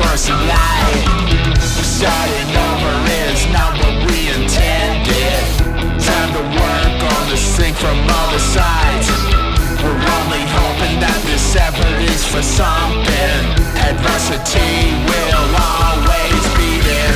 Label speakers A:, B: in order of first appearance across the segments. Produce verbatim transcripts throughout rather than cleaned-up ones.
A: universe and light. Starting over is not what we intended. Time to work on this thing from all the sides. We're only hoping that this effort is for something. Adversity will always be there.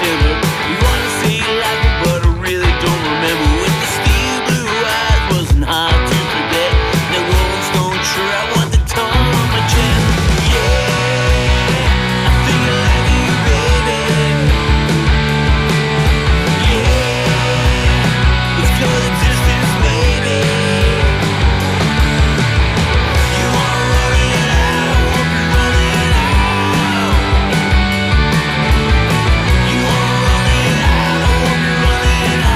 B: September. You wanna say you like it, but I really don't remember. With the steel blue eyes, wasn't hard to forget. The Rolling Stone shirt, I want the tone on my chest. Yeah, I think I like you, baby. Yeah, let's go the distance, baby. You wanna run it out, I won't be running out. You wanna run it out, I won't be running out.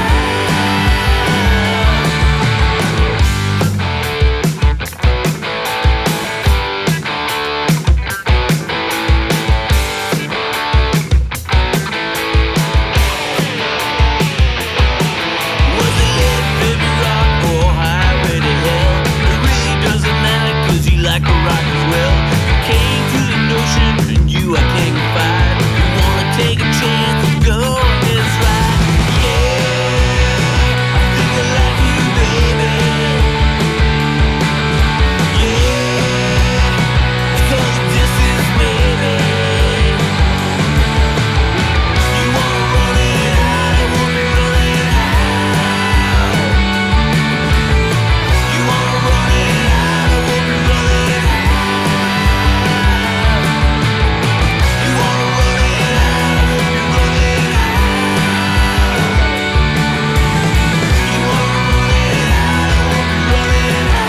B: Was it lit, baby rock, or highway to hell? It really doesn't matter, cause you like to rock as well. You came to the notion, and you I can't confide. You wanna take a chance and go on this ride. Yeah, I think I like you, baby. Yeah, let's go the distance, baby. You wanna run it out, I won't be running out. You wanna run it out, I won't be running out. You wanna run it out, I won't be running out. You wanna run it out, I won't be running out.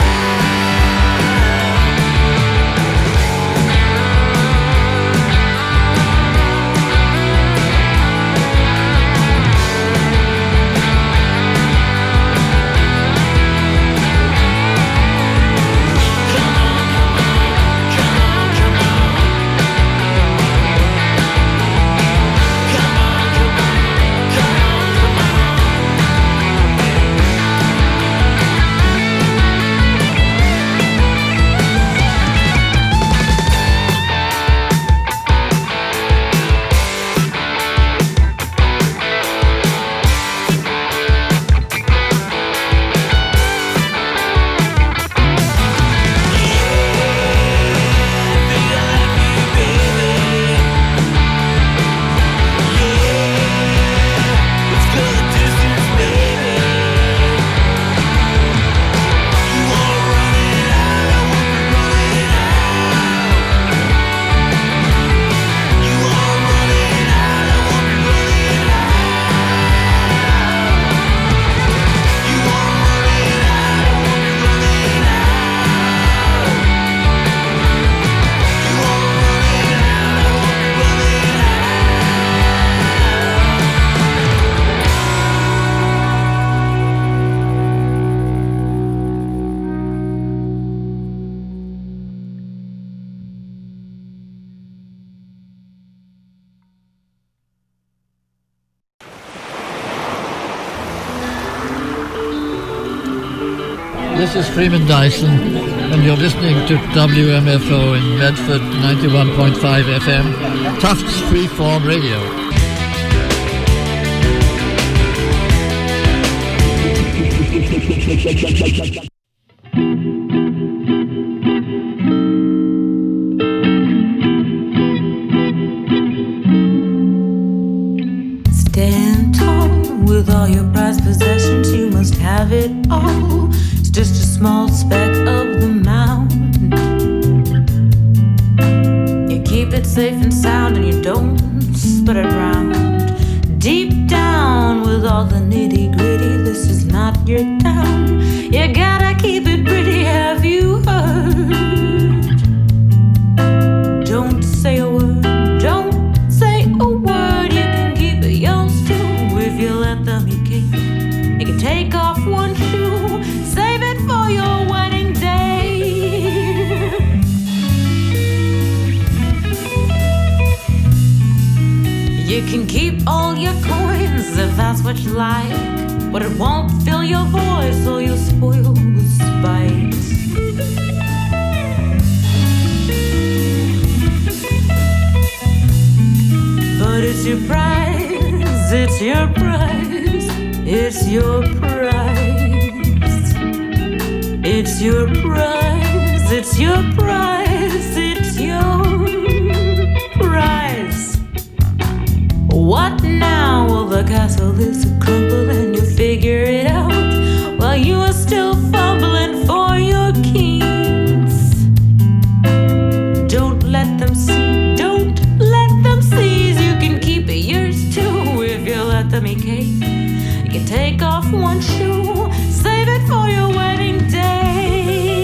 C: This is Freeman Dyson, and you're listening to W M F O in Medford, ninety-one point five F M, Tufts Freeform Radio.
D: Stand tall with all your prized possessions, you must have it all. It's just a small speck of the mountain. You keep it safe and sound and you don't spread it around. Deep down with all the nitty gritty, this is not your town. You gotta keep it pretty, have you heard? Don't say a word, don't say a word. You can keep it yours too if you let them. You can, you can take off one shoe, save it for your wedding day. You can keep all your coins if that's what you like, but it won't fill your voice or you'll spoil the spite. But it's your prize, it's your prize, it's your prize. It's your prize, it's your prize, it's your prize. What now? Well, the castle is a crumble and you figure it out while you are still fumbling for your keys. Don't let them see, don't let them seize. You can keep it yours too if you let them eat cake. You can take off one shoe, save it for your wedding day.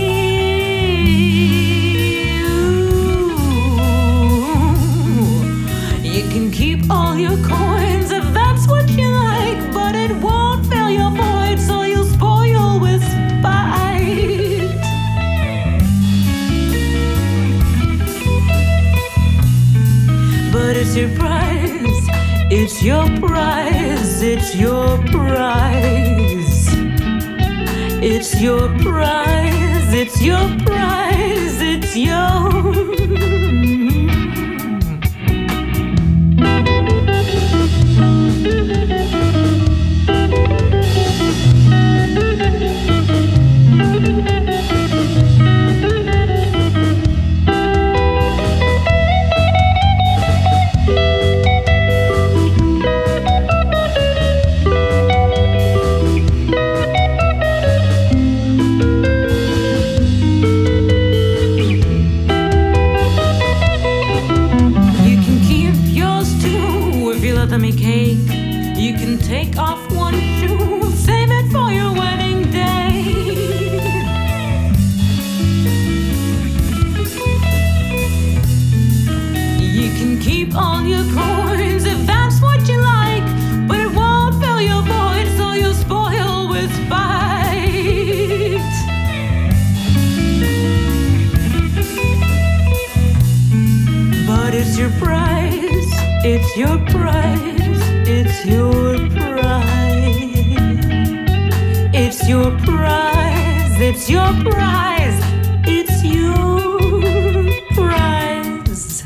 D: Ooh. You can keep all your coins if that's what you like, but it won't fill your void, so you'll spoil with spite. But it's your prize, it's your prize, it's your prize. It's your prize, it's your prize, it's your. You can take off one shoe, save it for your wedding day. You can keep all your coins if that's what you like, but it won't fill your void, so you'll spoil with spite. But it's your prize, it's your prize. It's your prize. It's your prize. It's your prize. It's your prize.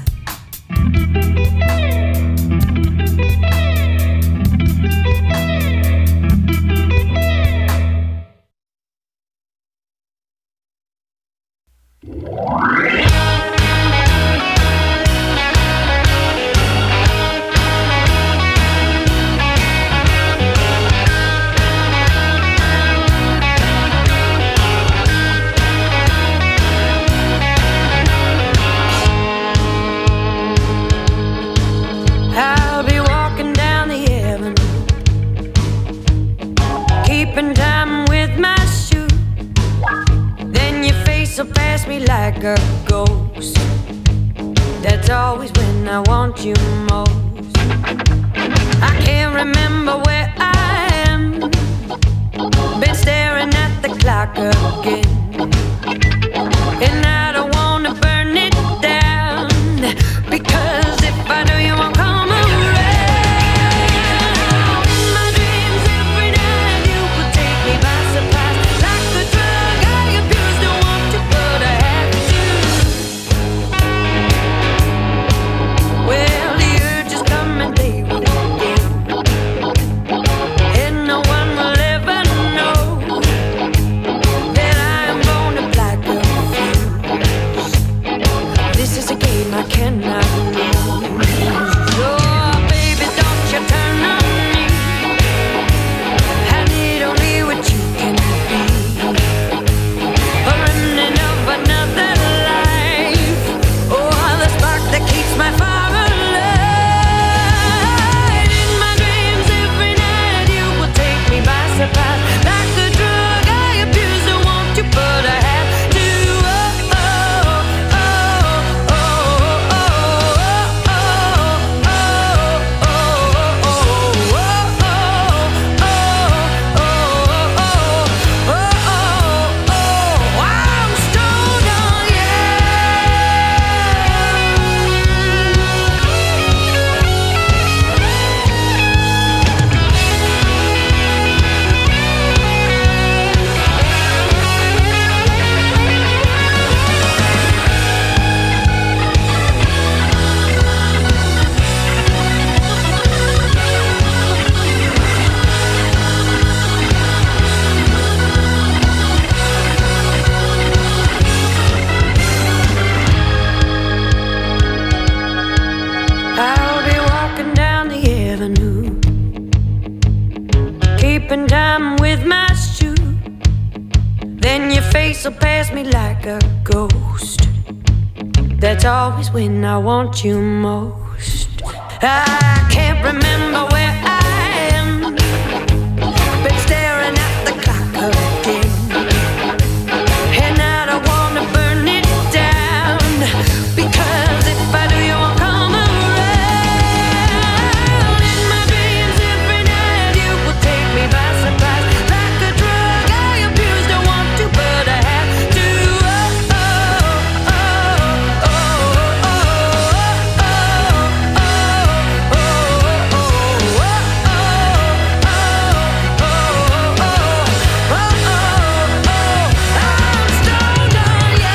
D: Like a ghost. That's always when I want you most. I can't remember where I am. Been staring at the clock again, and I don't wanna burn it down, because if I do you won't come around. My dreams every night you could take me by surprise. Like a drug I abuse, don't want to, but I have to. Well, the urge is coming, they will again. skipping time with my shoe. Then your face will pass me like a ghost. That's always when I want you most. I can't remember where I am. Been staring at the clock again, and I don't wanna burn it down, because if I do you won't come around. In my dreams every night you will take me by surprise, like a drug I abuse, don't want to but I have to. Oh, oh, oh, oh, oh, oh, oh, oh, oh, oh, I'm stoned on you.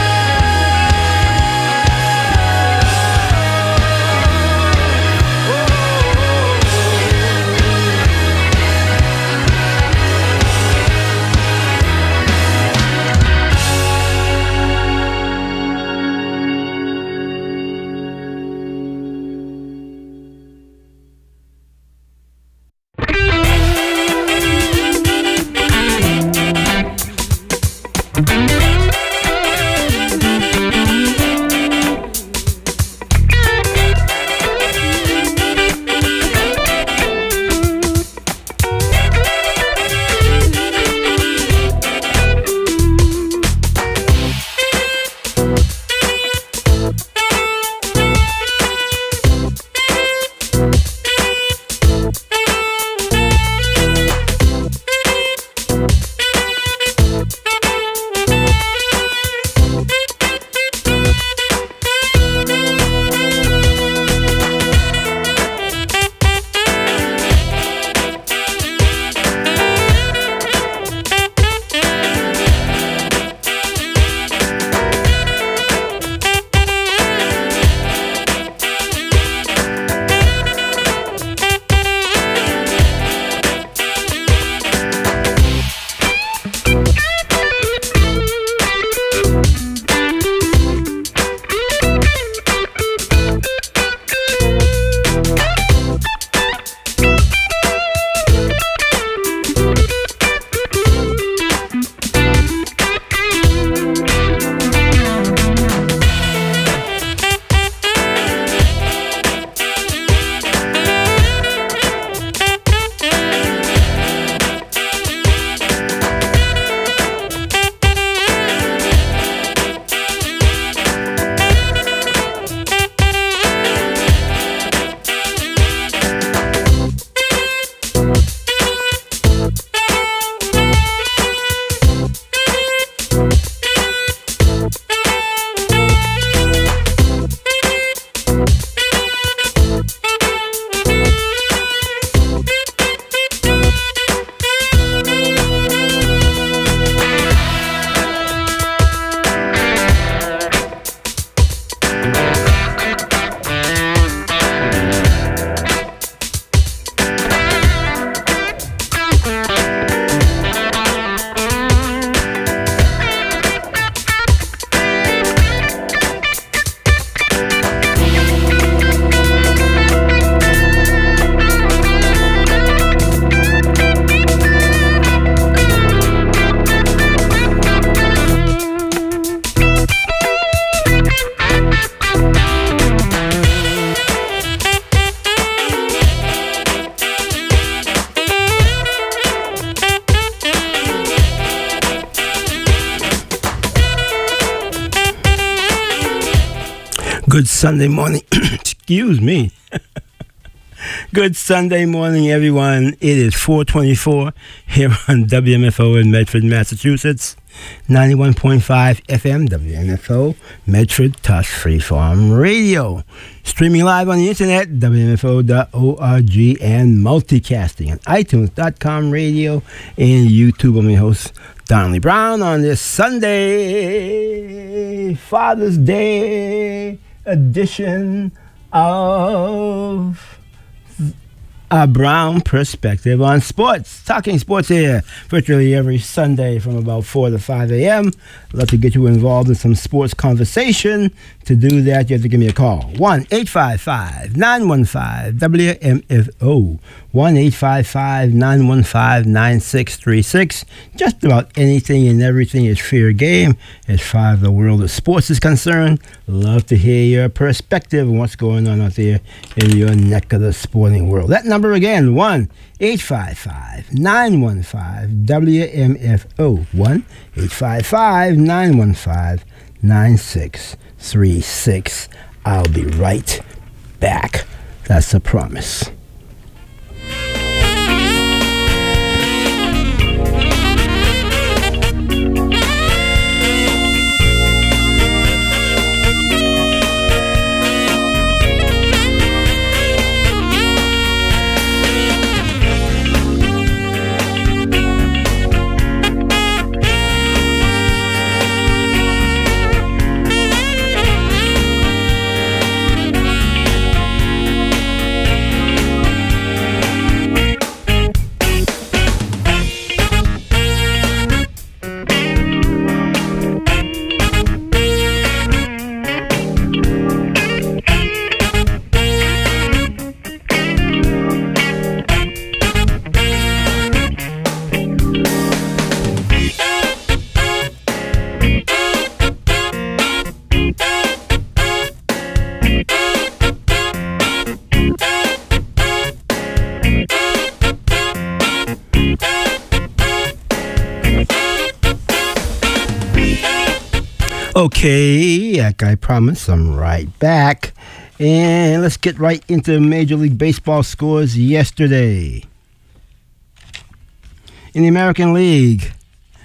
E: Good Sunday morning. Excuse me. Good Sunday morning, everyone. It is four twenty-four here on W M F O in Medford, Massachusetts. ninety-one point five F M, W M F O, Medford Tusk Freeform Radio. Streaming live on the internet, W M F O dot org, and multicasting on iTunes dot com radio and YouTube. I'm your host, Donnelly Brown, on this Sunday, Father's Day edition of A Brown Perspective on Sports. Talking sports here virtually every Sunday from about four to five a.m. I'd love to get you involved in some sports conversation. To do that, you have to give me a call. one eight five five, nine one five, W M F O. one eight five five, nine one five, nine six three six. Just about anything and everything is fair game as far as the world of sports is concerned. Love to hear your perspective on what's going on out there in your neck of the sporting world. That number again, one eight five five, nine one five, W M F O. one eight five five, nine one five, nine six three six. I'll be right back. That's a promise. Okay, like I promised, I'm right back. And let's get right into Major League Baseball scores yesterday. In the American League,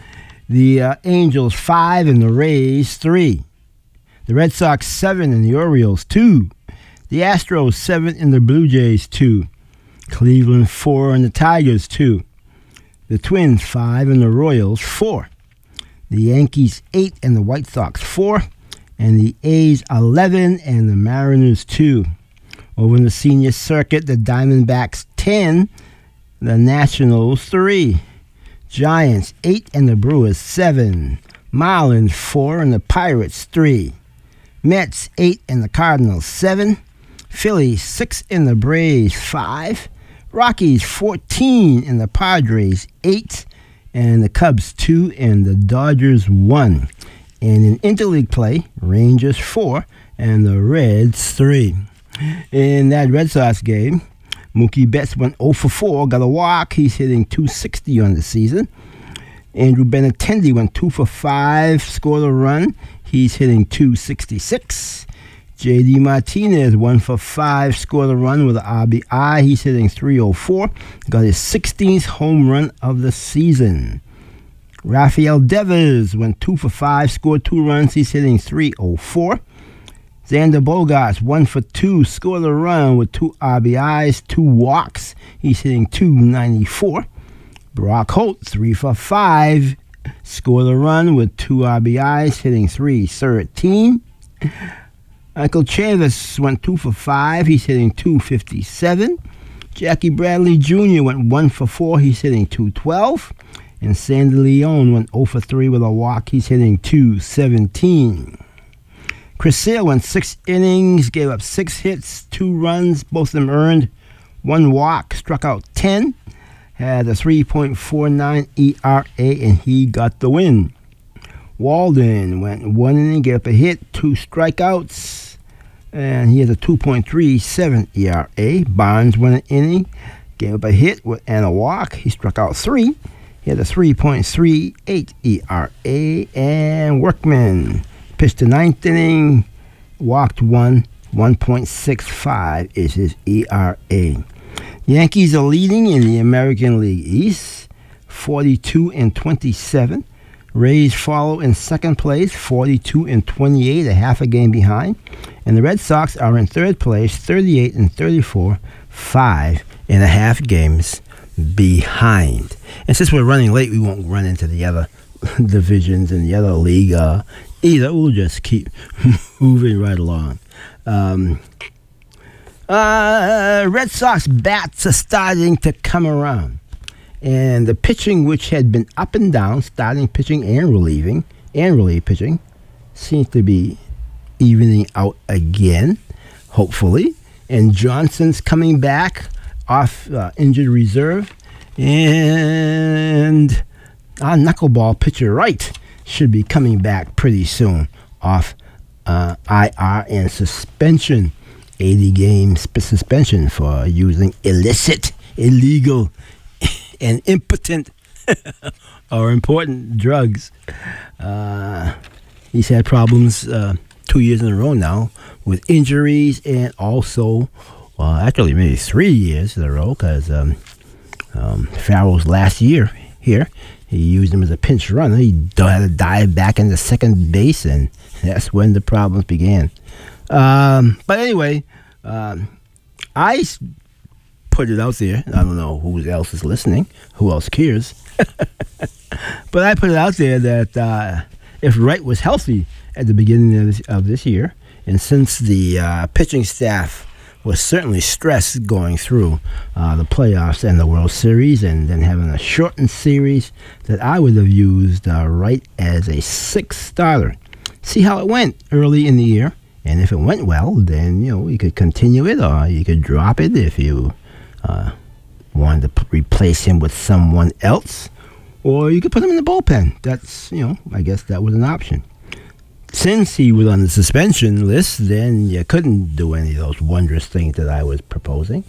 E: the uh, Angels five and the Rays three. The Red Sox seven and the Orioles two. The Astros seven and the Blue Jays two. Cleveland four and the Tigers two. The Twins five and the Royals four. The Yankees eight and the White Sox four. And the A's eleven and the Mariners two. Over in the senior circuit, the Diamondbacks ten. The Nationals three. Giants eight and the Brewers seven. Marlins four and the Pirates three. Mets eight and the Cardinals seven. Phillies six and the Braves five. Rockies fourteen and the Padres eight. And the Cubs two and the Dodgers one. And in interleague play, Rangers four and the Reds three. In that Red Sox game, Mookie Betts went oh for four, got a walk. He's hitting two sixty on the season. Andrew Benintendi went two for five, scored a run. He's hitting two sixty-six. J D Martinez, one for five, scored a run with an R B I. He's hitting three oh four. Got his sixteenth home run of the season. Rafael Devers went two for five, scored two runs. He's hitting three oh four. Xander Bogaerts, one for two, scored a run with two R B Is, two walks. He's hitting two ninety-four. Brock Holt, three for five, scored a run with two R B Is, hitting three thirteen. Michael Chavis went two for five. He's hitting two fifty-seven. Jackie Bradley Junior went one for four. He's hitting two twelve. And Sandy Leon went oh for three with a walk. He's hitting two seventeen. Chris Sale went six innings, gave up six hits, two runs, both of them earned, one walk, struck out ten, had a three point four nine E R A, and he got the win. Walden went one inning, gave up a hit, two strikeouts, and he has a two point three seven E R A. Barnes went an inning, gave up a hit and a walk. He struck out three. He had a three point three eight E R A. And Workman pitched the ninth inning, walked one, one point six five is his E R A. Yankees are leading in the American League East, forty-two and twenty-seven. Rays follow in second place, forty-two and twenty-eight, a half a game behind. And the Red Sox are in third place, thirty-eight and thirty-four, five and a half games behind. And since we're running late, we won't run into the other divisions and the other league uh, either. We'll just keep moving right along. Um, uh, Red Sox bats are starting to come around. And the pitching, which had been up and down, starting pitching and relieving, and relief pitching, seems to be evening out again, hopefully. And Johnson's coming back off uh, injured reserve. And our knuckleball pitcher Wright should be coming back pretty soon off uh, I R and suspension, eighty game suspension for using illicit, illegal, and impotent or important drugs. Uh, he's had problems uh, two years in a row now with injuries, and also, well, actually maybe three years in a row, because um, um, Farrell's last year here, he used him as a pinch runner. He had to dive back into second base, and that's when the problems began. Um, but anyway, um, I put it out there. I don't know who else is listening, who else cares. But I put it out there that uh, if Wright was healthy at the beginning of this, of this year, and since the uh, pitching staff was certainly stressed going through uh, the playoffs and the World Series, and then having a shortened series, that I would have used uh, Wright as a sixth starter. See how it went early in the year, and if it went well, then you know you could continue it, or you could drop it if you uh, wanted to p- replace him with someone else, or you could put him in the bullpen. That's, you know, I guess that was an option. Since he was on the suspension list, then you couldn't do any of those wondrous things that I was proposing.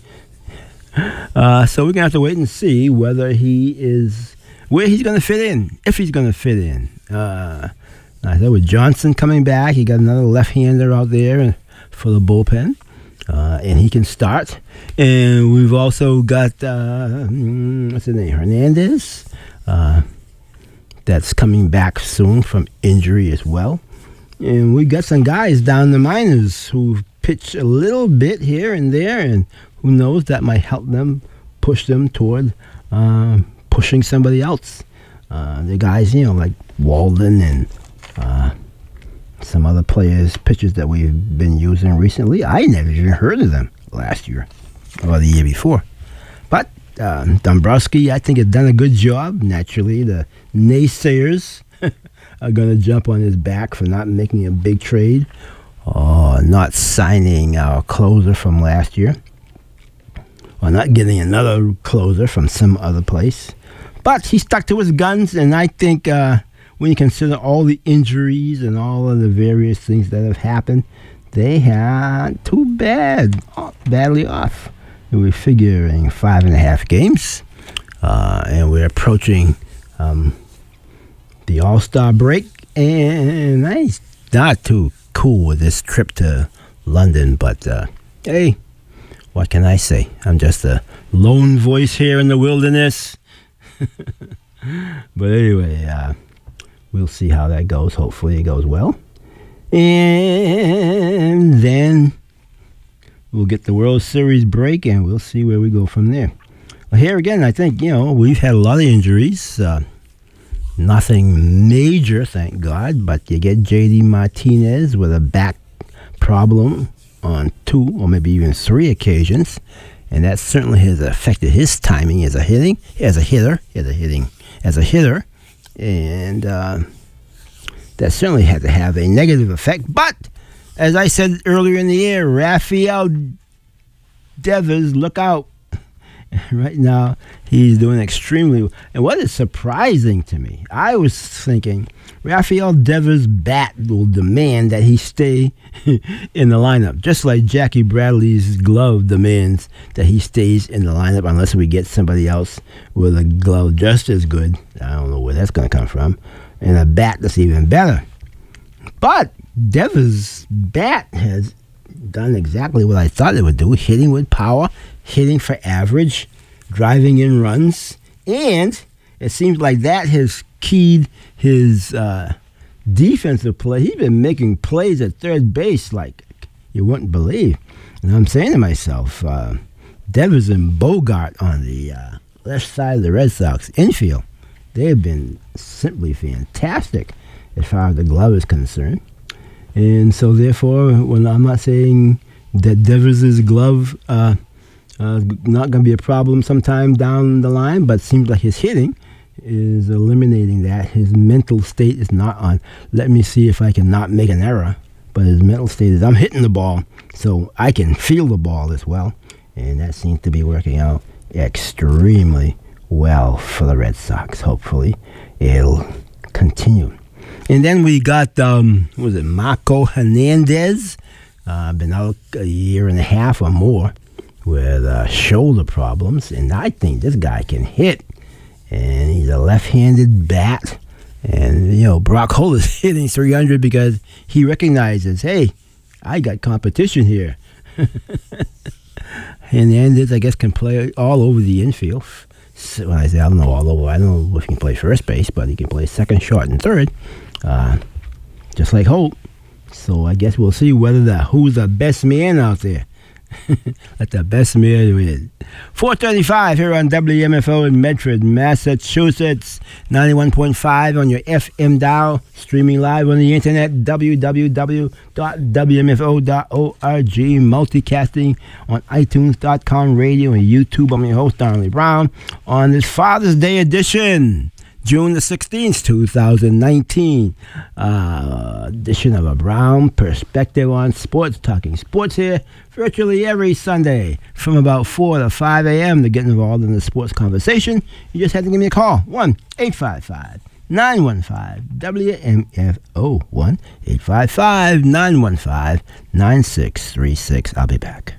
E: Uh, so we're going to have to wait and see whether he is, where he's going to fit in, if he's going to fit in. Uh, I said with Johnson coming back, he got another left-hander out there for the bullpen, uh, and he can start. And we've also got, uh, what's his name, Hernandez, uh, that's coming back soon from injury as well. And we got some guys down the minors who pitch a little bit here and there, and who knows, that might help them, push them toward uh, pushing somebody else. Uh, the guys, you know, like Walden and uh, some other players, pitchers that we've been using recently. I never even heard of them last year or the year before. But uh, Dombrowski, I think, has done a good job. Naturally, the naysayers are going to jump on his back for not making a big trade, or not signing our closer from last year, or not getting another closer from some other place. But he stuck to his guns, and I think uh, when you consider all the injuries and all of the various things that have happened, they had too bad, badly off. We're figuring five and a half games, uh, and we're approaching Um, the All-Star break, and I'm not too cool with this trip to London, but uh, hey, what can I say? I'm just a lone voice here in the wilderness. But anyway, uh, we'll see how that goes. Hopefully it goes well. And then we'll get the World Series break, and we'll see where we go from there. Well, here again, I think, you know, we've had a lot of injuries. Uh, Nothing major, thank God, but you get J D Martinez with a back problem on two or maybe even three occasions, and that certainly has affected his timing as a hitting, as a hitter, as a hitting, as a hitter, and uh, that certainly had to have a negative effect. But as I said earlier in the year, Rafael Devers, look out. Right now, he's doing extremely well. And what is surprising to me, I was thinking Rafael Devers' bat will demand that he stay in the lineup, just like Jackie Bradley's glove demands that he stays in the lineup unless we get somebody else with a glove just as good. I don't know where that's going to come from. And a bat that's even better. But Devers' bat has done exactly what I thought it would do, hitting with power, hitting for average, driving in runs, and it seems like that has keyed his uh, defensive play. He's been making plays at third base like you wouldn't believe. And I'm saying to myself, uh, Devers and Bogart on the uh, left side of the Red Sox infield, they have been simply fantastic as far as the glove is concerned. And so, therefore, when I'm not saying that Devers' glove uh, uh, not going to be a problem sometime down the line, but it seems like his hitting is eliminating that. His mental state is not on, let me see if I can not make an error. But his mental state is, I'm hitting the ball, so I can feel the ball as well. and that seems to be working out extremely well for the Red Sox. Hopefully, it'll continue. And then we got, um, what was it, Marco Hernandez, uh, been out a year and a half or more with uh, shoulder problems, and I think this guy can hit, and he's a left-handed bat. And, you know, Brock Holt is hitting three hundred because he recognizes, hey, I got competition here. And Hernandez, I guess, can play all over the infield. So when I say I don't know all over, I don't know if he can play first base, but he can play second, short, and third, uh, just like Holt. So I guess we'll see whether the who's the best man out there. Let the best man win. four thirty-five here on W M F O in Medford, Massachusetts. ninety-one point five on your F M dial. Streaming live on the internet, w w w dot w m f o dot org. Multicasting on itunes dot com radio and YouTube. I'm your host, Darnley Brown. On this Father's Day edition, June the sixteenth, two thousand nineteen, uh, edition of A Brown Perspective on Sports. Talking sports here virtually every Sunday from about four to five a.m. to get involved in the sports conversation. You just have to give me a call, one eight five five, nine one five, W M F O, one eight five five, nine one five, nine six three six. I'll be back.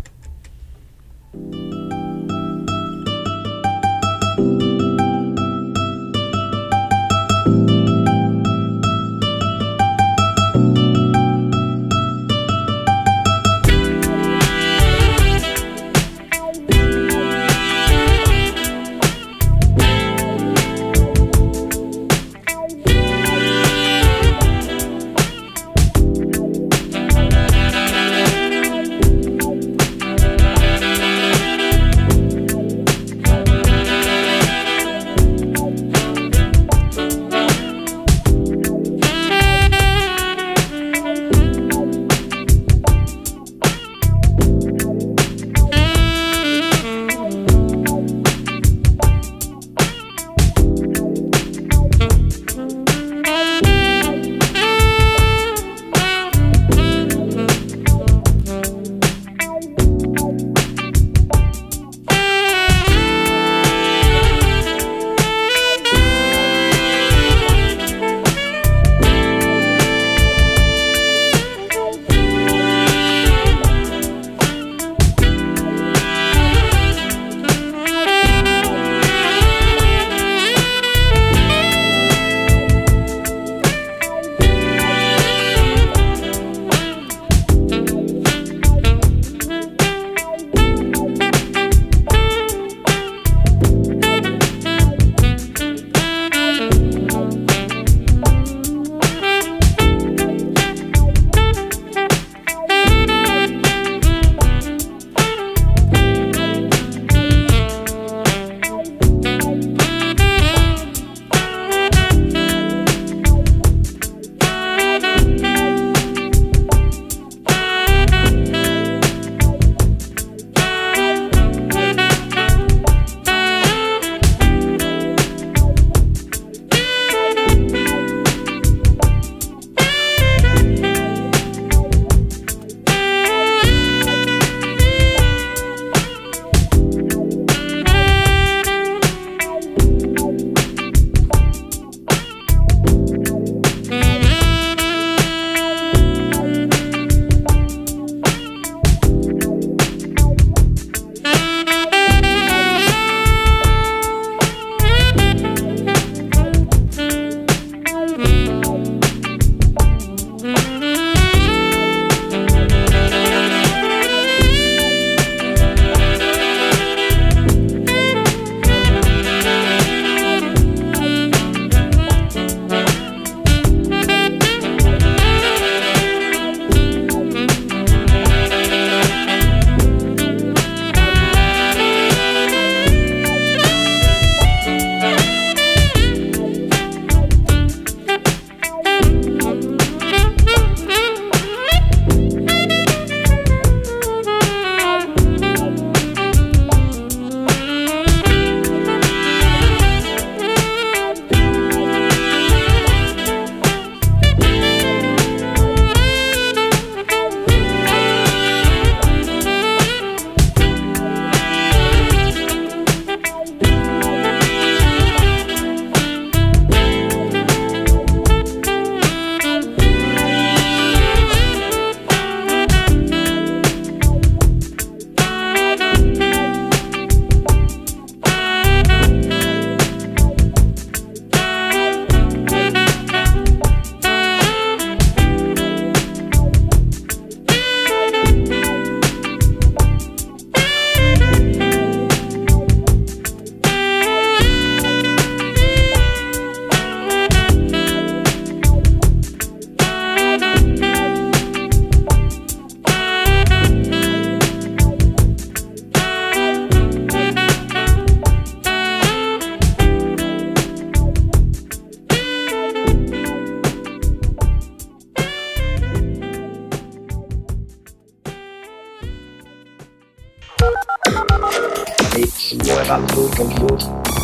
F: compute.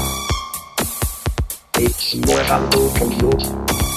F: It's more than low compute.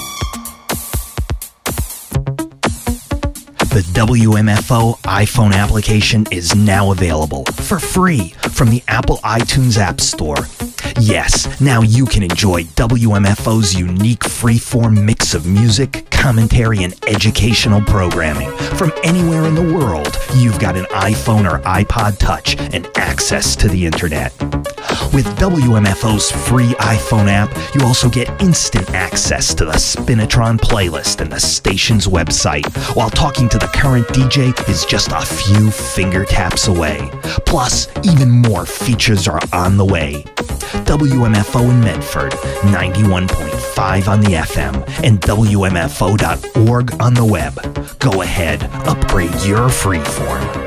G: The W M F O iPhone application is now available for free from the Apple iTunes App Store. Yes, now you can enjoy W M F O's unique free-form mix of music, commentary, and educational programming. From anywhere in the world, you've got an iPhone or iPod Touch and access to the internet. With W M F O's free iPhone app, you also get instant access to the Spinatron playlist and the station's website, while talking to the current D J is just a few finger taps away. Plus, even more features are on the way. W M F O in Medford, ninety-one point five on the F M, and W M F O dot org on the web. Go ahead, upgrade your freeform.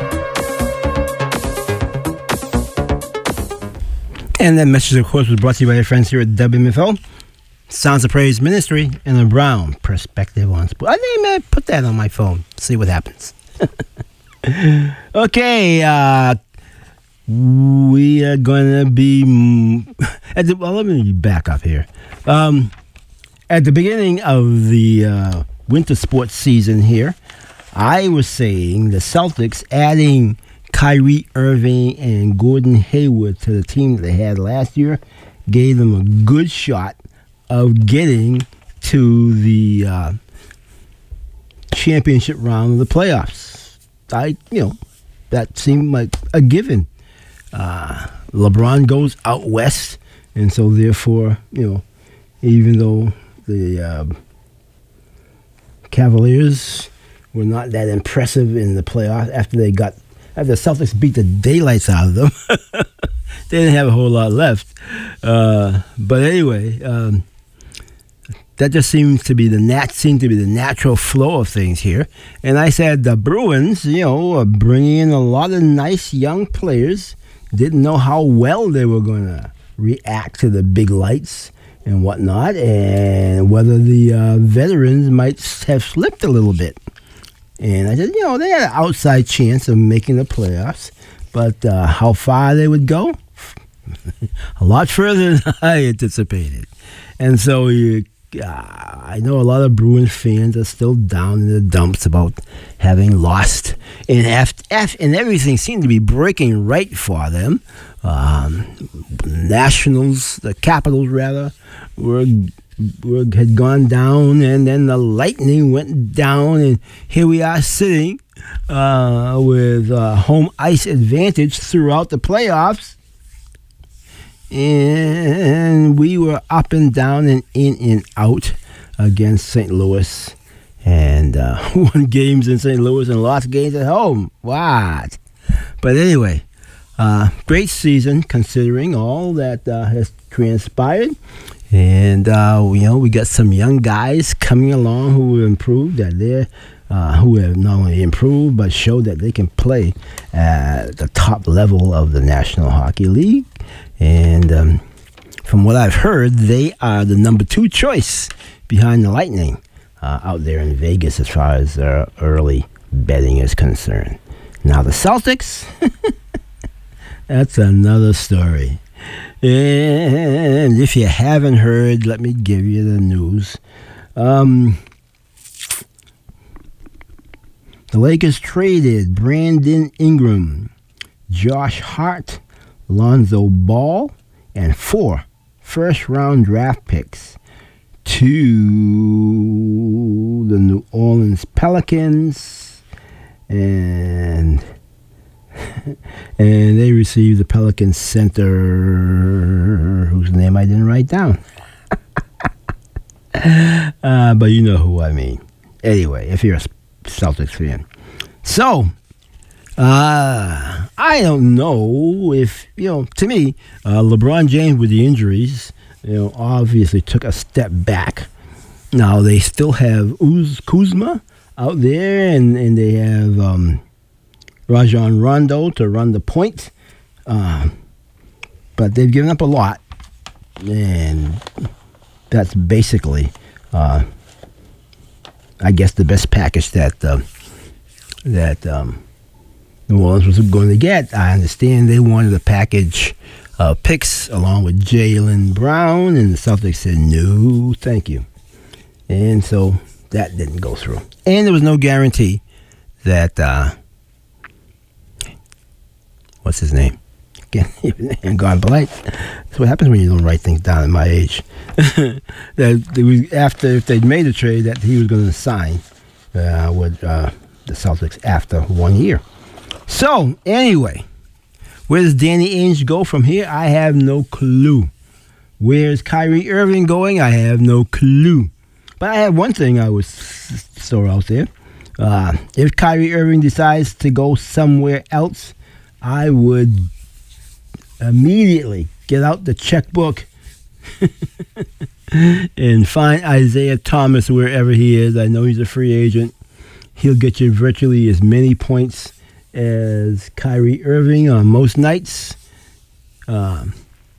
E: And that message, of course, was brought to you by your friends here at W M F O, Sounds of Praise Ministry, and a Brown Perspective on Sports. I think I may put that on my phone, see what happens. Okay, uh, we are going to be, at the, well, let me back up here. Um, at the beginning of the uh, winter sports season here, I was saying the Celtics adding Kyrie Irving and Gordon Hayward to the team that they had last year gave them a good shot of getting to the uh, championship round of the playoffs. I, you know, that seemed like a given. Uh, LeBron goes out west, and so therefore, you know, even though the uh, Cavaliers were not that impressive in the playoffs after they got after the Celtics beat the daylights out of them, they didn't have a whole lot left. Uh, but anyway, um, that just seems to be the nat seemed to be the natural flow of things here. And I said the Bruins, you know, are bringing in a lot of nice young players. Didn't know how well they were going to react to the big lights and whatnot, and whether the uh, veterans might have slipped a little bit. And I said, you know, they had an outside chance of making the playoffs, but uh, how far they would go? A lot further than I anticipated. And so you, uh, I know a lot of Bruins fans are still down in the dumps about having lost. And, after, after, and everything seemed to be breaking right for them. Um, Nationals, the Capitals rather, were... had gone down, and then the Lightning went down, and here we are sitting uh, with uh, home ice advantage throughout the playoffs, and we were up and down and in and out against Saint Louis, and uh, won games in Saint Louis and lost games at home. What? But anyway, uh, great season considering all that uh, has transpired. And, uh, you know, we got some young guys coming along who have improved, that they're, uh, who have not only improved, but showed that they can play at the top level of the National Hockey League. And um, from what I've heard, they are the number two choice behind the Lightning uh, out there in Vegas as far as their early betting is concerned. Now, the Celtics, that's another story. And if you haven't heard, let me give you the news. Um, the Lakers traded Brandon Ingram, Josh Hart, Lonzo Ball, and four first-round draft picks to the New Orleans Pelicans, and... and they received the Pelicans center, whose name I didn't write down. uh, but you know who I mean. Anyway, if you're a Celtics fan. So, uh, I don't know if, you know, to me, uh, LeBron James with the injuries, you know, obviously took a step back. Now, they still have Uz Kuzma out there, and, and they have... Um, Rajon Rondo to run the point. Uh, but they've given up a lot. And that's basically, uh, I guess, the best package that uh, that um, New Orleans was going to get. I understand they wanted a package uh, picks along with Jaylen Brown, and the Celtics said, no, thank you. And so that didn't go through. And there was no guarantee that, uh, what's his name? And gone blank. That's what happens when you don't write things down at my age. that they was, after, if they'd made a trade, that he was going to sign uh, with uh, the Celtics after one year. So, anyway, where does Danny Ainge go from here? I have no clue. Where's Kyrie Irving going? I have no clue. But I have one thing I would throw out there. Uh, if Kyrie Irving decides to go somewhere else, I would immediately get out the checkbook and find Isaiah Thomas wherever he is. I know he's a free agent. He'll get you virtually as many points as Kyrie Irving on most nights. Um,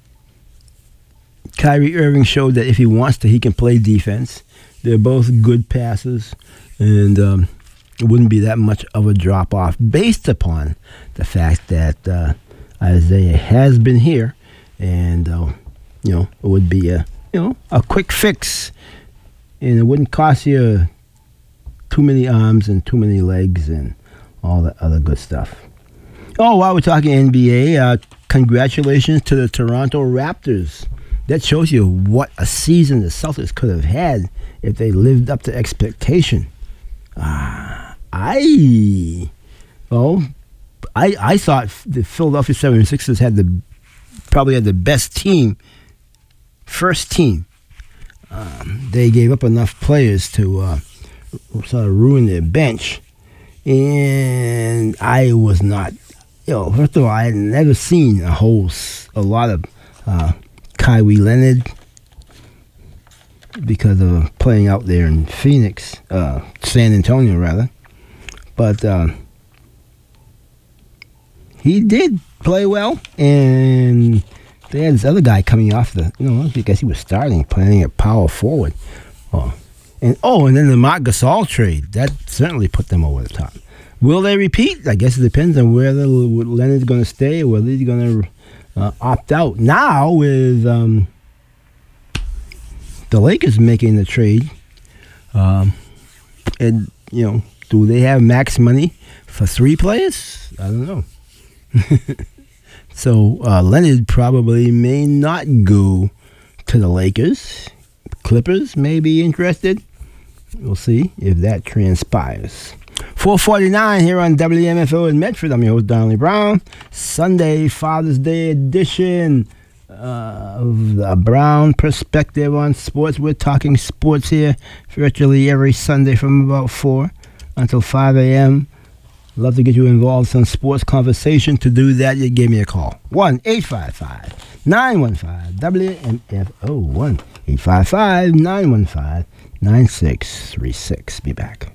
E: Kyrie Irving showed that if he wants to, he can play defense. They're both good passers, and um, it wouldn't be that much of a drop-off based upon the fact that uh, Isaiah has been here, and uh, you know, it would be a you know a quick fix, and it wouldn't cost you too many arms and too many legs and all that other good stuff. Oh, while we're talking N B A, uh, congratulations to the Toronto Raptors. That shows you what a season the Celtics could have had if they lived up to expectation. Uh, I, well, I I thought the Philadelphia seventy-sixers had the probably had the best team, first team. Um, they gave up enough players to uh, sort of ruin their bench, and I was not. You know, first of all, I had never seen a whole a lot of uh, Kawhi Leonard because of playing out there in Phoenix, uh, San Antonio rather, but. Uh, He did play well, and they had this other guy coming off the, you know, I guess he was starting, playing at power forward. Oh, and oh, and then the Marc Gasol trade, that certainly put them over the top. Will they repeat? I guess it depends on whether Leonard's going to stay or whether he's going to uh, opt out. Now, with um, the Lakers making the trade, um, and, you know, do they have max money for three players? I don't know. So uh, Leonard probably may not go to the Lakers. Clippers may be interested. We'll see if that transpires. four forty-nine here on W M F O in Medford. I'm your host, Donnie Brown. Sunday, Father's Day edition uh, of the Brown Perspective on Sports. We're talking sports here virtually every Sunday from about four until five a.m. Love to get you involved in some sports conversation. To do that, you give me a call. one eight five five nine one five W M F O. one eight five five nine one five nine six three six. Be back.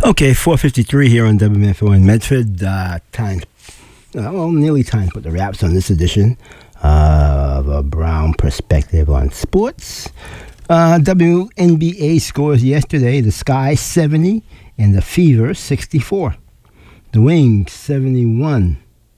E: Okay, four fifty-three here on W M F O in Medford. Uh, time, uh, well, nearly time to put the wraps on this edition of A Brown Perspective on Sports. Uh, W N B A scores yesterday. The Sky seventy and the Fever sixty-four. The Wings seventy-one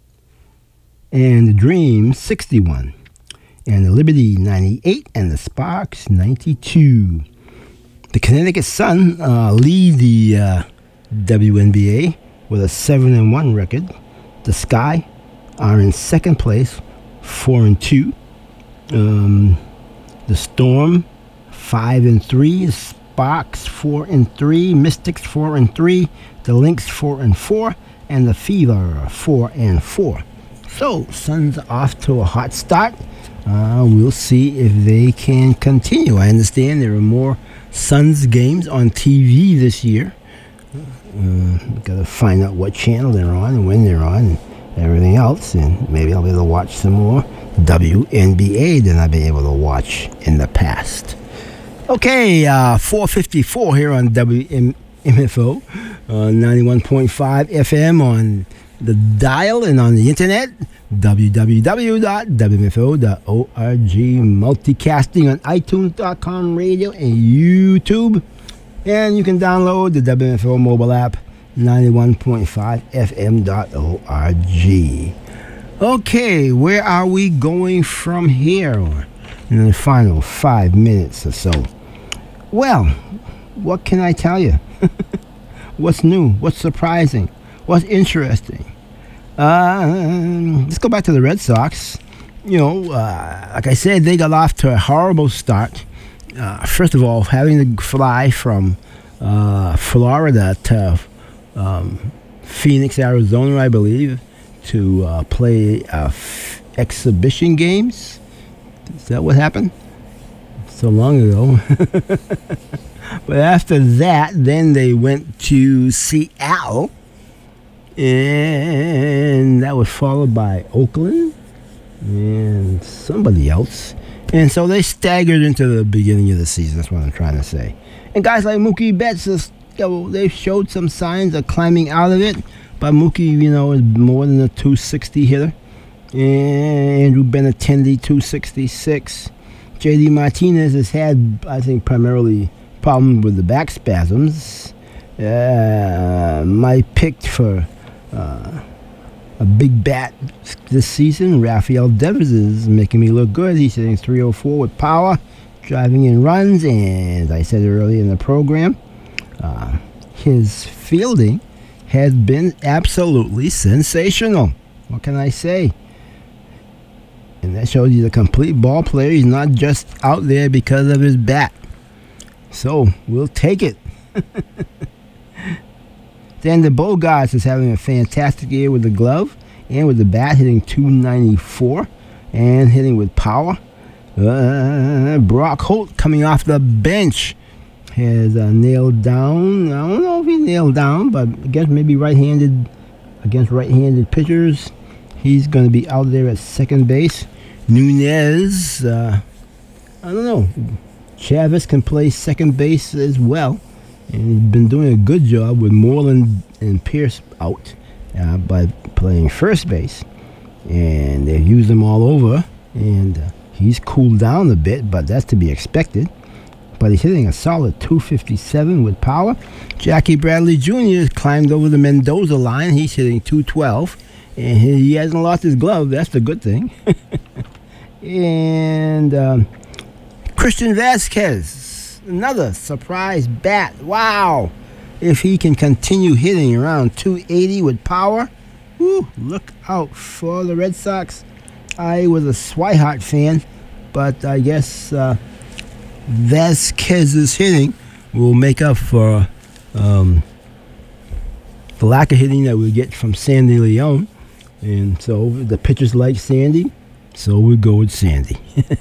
E: and the Dream sixty-one. And the Liberty ninety-eight and the Sparks ninety-two. The Connecticut Sun uh, lead the uh, W N B A with a seven and one record. The Sky are in second place, four and two. Um, the Storm five and three. Sparks four and three. Mystics four and three. The Lynx four and four, and the Fever four and four. So Suns off to a hot start. Uh, we'll see if they can continue. I understand there are more Suns games on T V this year. Uh, got to find out what channel they're on and when they're on and everything else, and maybe I'll be able to watch some more W N B A than I've been able to watch in the past. Okay, uh, four fifty-four here on W M F O, uh, ninety-one point five F M on the dial and on the internet, w w w dot w m f o dot org, multicasting on iTunes dot com radio and YouTube. And you can download the W M F O mobile app, ninety-one point five f m dot org. Okay, where are we going from here in the final five minutes or so? Well, what can I tell you? What's new? What's surprising? What's interesting? Uh, let's go back to the Red Sox. You know, uh, like I said, they got off to a horrible start. Uh, first of all, having to fly from uh, Florida to um, Phoenix, Arizona, I believe, to uh, play uh, f- exhibition games. Is that what happened? So long ago. But after that, then they went to Seattle. And that was followed by Oakland and somebody else. And so they staggered into the beginning of the season. That's what I'm trying to say. And guys like Mookie Betts, is, you know, they showed some signs of climbing out of it. But Mookie, you know, is more than a two sixty hitter. And Andrew Benintendi, two sixty-six. J D Martinez has had, I think, primarily problems with the back spasms. Uh, my pick for uh, a big bat this season, Rafael Devers, is making me look good. He's hitting three oh four with power, driving in runs, and as I said earlier in the program, uh, his fielding has been absolutely sensational. What can I say? And that shows he's a complete ball player. He's not just out there because of his bat. So, we'll take it. Then the Bogarts is having a fantastic year with the glove and with the bat, hitting two ninety-four and hitting with power. Uh, Brock Holt, coming off the bench, has uh, nailed down. I don't know if he nailed down, but I guess maybe right-handed against right-handed pitchers. He's going to be out there at second base. Nunez, uh, I don't know. Chavez can play second base as well. And he's been doing a good job with Moreland and Pierce out uh, by playing first base. And they've used him all over. And uh, he's cooled down a bit, but that's to be expected. But he's hitting a solid two fifty-seven with power. Jackie Bradley Junior has climbed over the Mendoza line. He's hitting two twelve. And he hasn't lost his glove. That's the good thing. And um, Christian Vasquez, another surprise bat. Wow. If he can continue hitting around two eighty with power, whew, look out for the Red Sox. I was a Swihart fan, but I guess uh, Vasquez's hitting will make up for um, the lack of hitting that we get from Sandy Leon. And so the pitchers like Sandy, so we go with Sandy.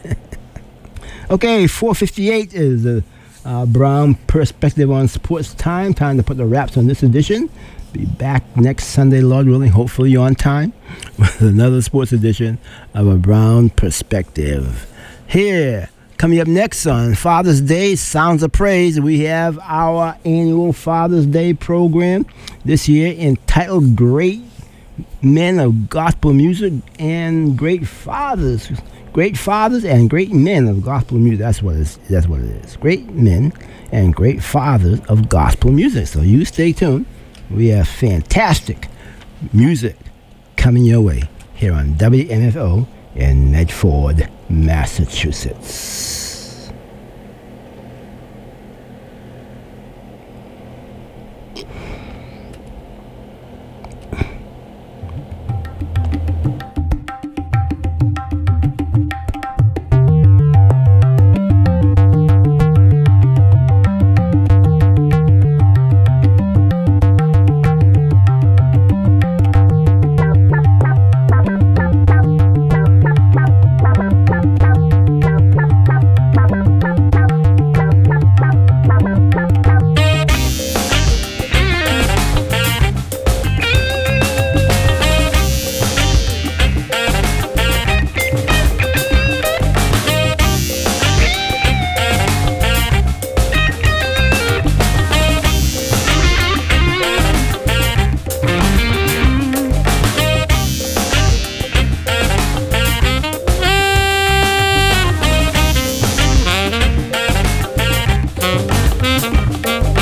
E: Okay, four fifty-eight is the uh, Brown Perspective on Sports time. Time to put the wraps on this edition. Be back next Sunday, Lord willing, hopefully on time, with another sports edition of A Brown Perspective. Here Coming up next on Father's Day, Sounds of Praise, we have our annual Father's Day program this year entitled Great Men of Gospel Music and Great Fathers. Great Fathers and Great Men of Gospel Music. That's what it is. That's what it is. Great Men and Great Fathers of Gospel Music. So you stay tuned. We have fantastic music coming your way here on W M F O in Medford, Massachusetts.